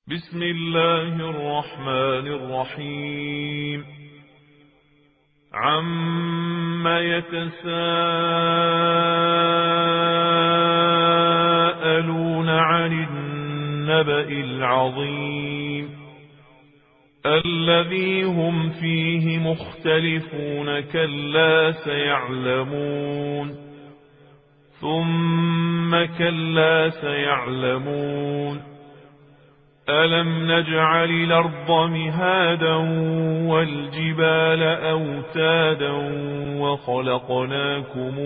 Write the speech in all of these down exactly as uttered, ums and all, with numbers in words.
بسم الله الرحمن الرحيم. عم يتساءلون عن النبأ العظيم الذي هم فيه مختلفون كلا سيعلمون ثم كلا سيعلمون ألم نجعل الأرض مهادا والجبال أوتادا وخلقناكم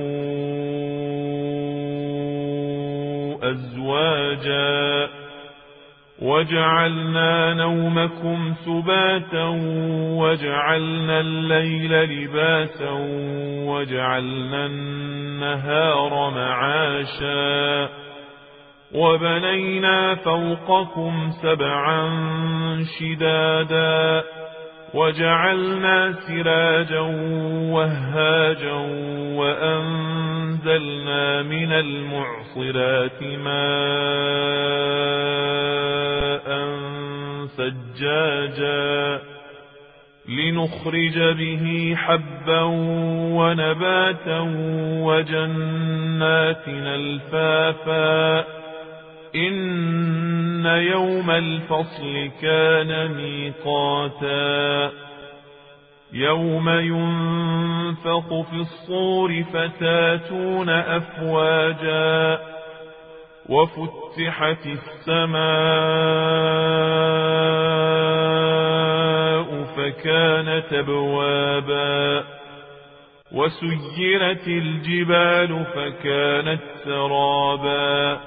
أزواجا وجعلنا نومكم سباتا وجعلنا الليل لباسا وجعلنا النهار معاشا وبنينا فوقكم سبعا شدادا وجعلنا سراجا وهاجا وأنزلنا من المعصرات ماء ثجاجا لنخرج به حبا ونباتا وجنات ألفافا إن يوم الفصل كان ميقاتا يوم ينفخ في الصور فتاتون أفواجا وفتحت السماء فكانت أبوابا وسيرت الجبال فكانت سرابا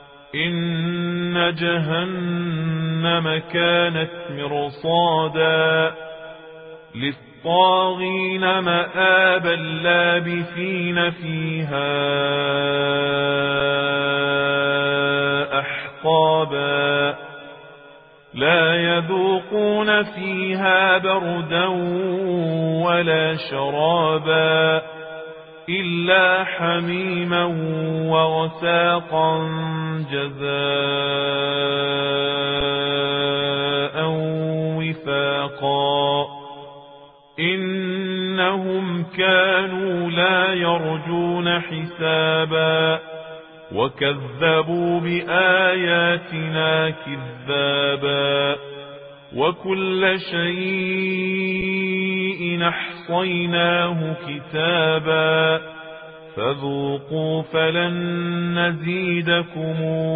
إن جهنم كانت مرصادا للطاغين مآبا لابثين فيها أحقابا لا يذوقون فيها بردا ولا شرابا إلا حميما وغساقا جزاء وفاقا إنهم كانوا لا يرجون حسابا وكذبوا بآياتنا كذابا وكل شيء أحصيناه كتابا فذوقوا فلن نزيدكم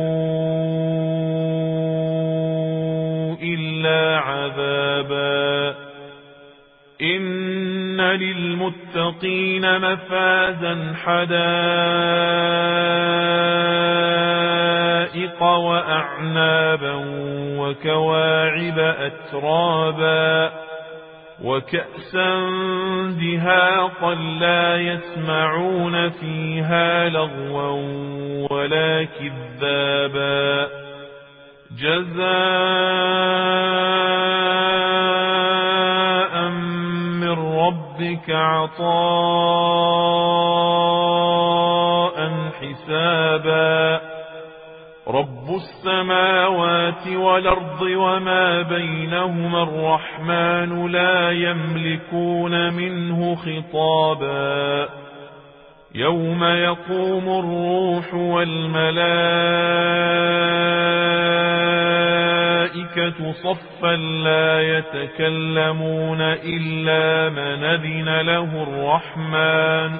إلا عذابا إن للمتقين مفازا حدائق وأعنابا وكواعب أترابا وكأسا دهاقا لا يسمعون فيها لغوا ولا كذابا جزاء من ربك عطاء حسابا رب السماوات والأرض وما بينهما الرحمن لا يملكون منه خطابا يوم يقوم الروح والملائكة صفا لا يتكلمون إلا من أذن له الرحمن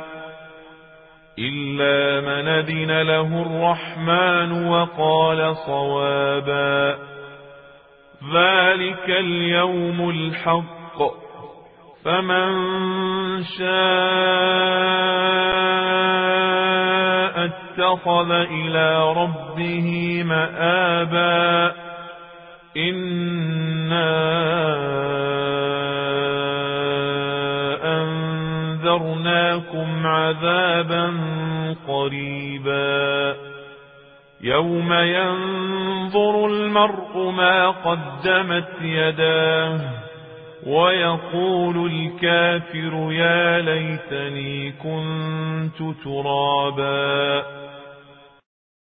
إلا من أذن له الرحمن وقال صوابا ذلك اليوم الحق فمن شاء اتخذ إلى ربه مآبا إنا أنذرناكم عذابا قريبا يوم ينظر المرء ما قدمت يداه ويقول الكافر يا ليتني كنت ترابا